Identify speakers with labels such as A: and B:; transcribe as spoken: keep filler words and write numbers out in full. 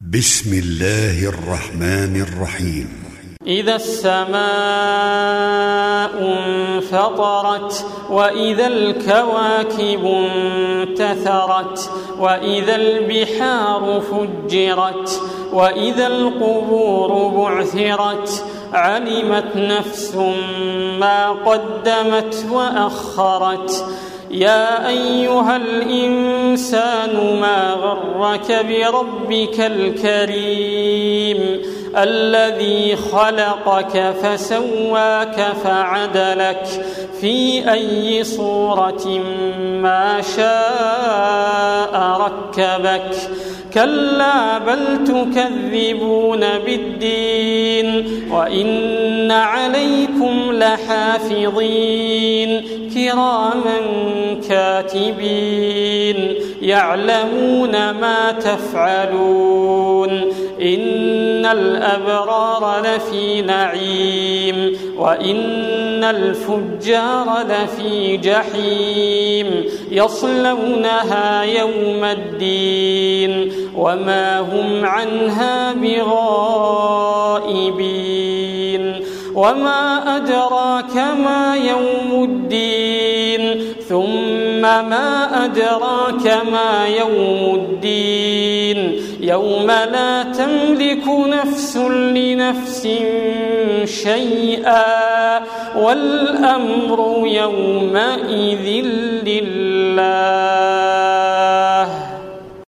A: بسم الله الرحمن الرحيم.
B: إذا السماء انفطرت وإذا الكواكب انتثرت وإذا البحار فجرت وإذا القبور بعثرت علمت نفس ما قدمت وأخرت. يا أيها الإنسان ما غرك بربك الكريم الذي خلقك فسواك فعدلك في أي صورة ما شاء ركبك. كلا بل تكذبون بالدين وإن عليكم لحافظين كراما كاتبين يعلمون ما تفعلون. إن الأبرار لفي نعيم وإن الفجار لفي جحيم يصلونها يوم الدين وما هم عنها بغائبين. وما أدراك ما يوم الدين ثم ما أدراك ما يوم الدين يوم لا تملك نفس لنفس شيئا والأمر يومئذ لله.